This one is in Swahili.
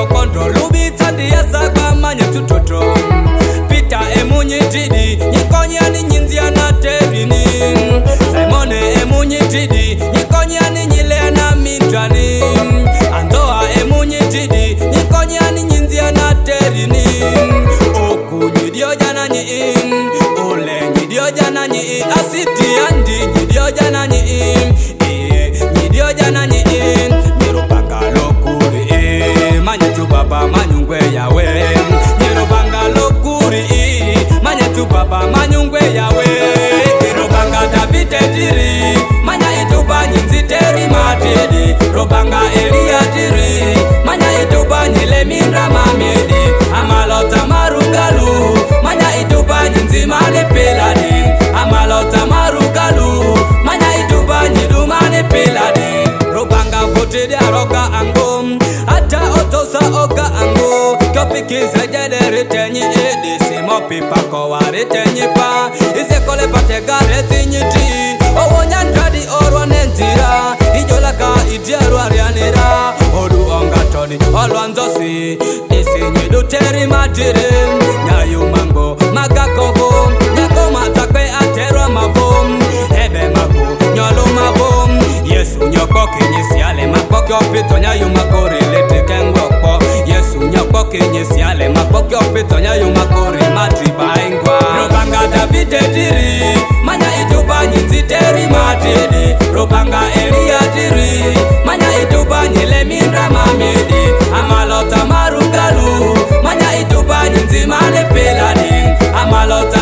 pondo lubi tandi ya saka manye tutoto Peter emunyi jidi nyikonyani nyinzia na terini Simone emunyi jidi nyikonyani nyilea na mindrani Andoa emunyi jidi nyikonyani nyinzia na terini Oku nyidio jana nyi Ole nyidio jana nyi Asiti andi nyidio jana nyi Nyidio jana nyi Nirupanga lokuri Manyetu baba manyungwe yawe Nirupanga lokuri Manyetu baba manyungwe yawe Nirupanga Davide diri Manya ituba nyinziteri matedi Robanga Elia diri Manya ituba nyile mindra mamedi Amalota marugalu Manya ituba nyinzimani peladi Amalota marugalu Manya ituba nyidumani peladi Robanga votedi aroka ango Ata otosa oka ango Kopikiza jede ritenyi edi Simo pipa kowa ritenyi pa Ise kole patega retinyiti Owo nyantradi orwa nentira Ijolaka ijeru arianira Odu onga todi olwanzosi Isi nyidu teri matiri Nyayu mango magakovo Nyako matakwe aterwa mavom Ebe mago nyolo mavom Yesu nyokoke nyesiale mapoke opito Nyayu makori lete kengwokpo Yesu nyokoke nyesiale mapoke opito Nyayu makori matriba ingwa Robanga Davide diri Manya ituba nyinziteri matidi Robanga Elia diri Manya ituba nyile mindra mamedi Amalota marugalu Manya ituba nyinzimane peladi Amalota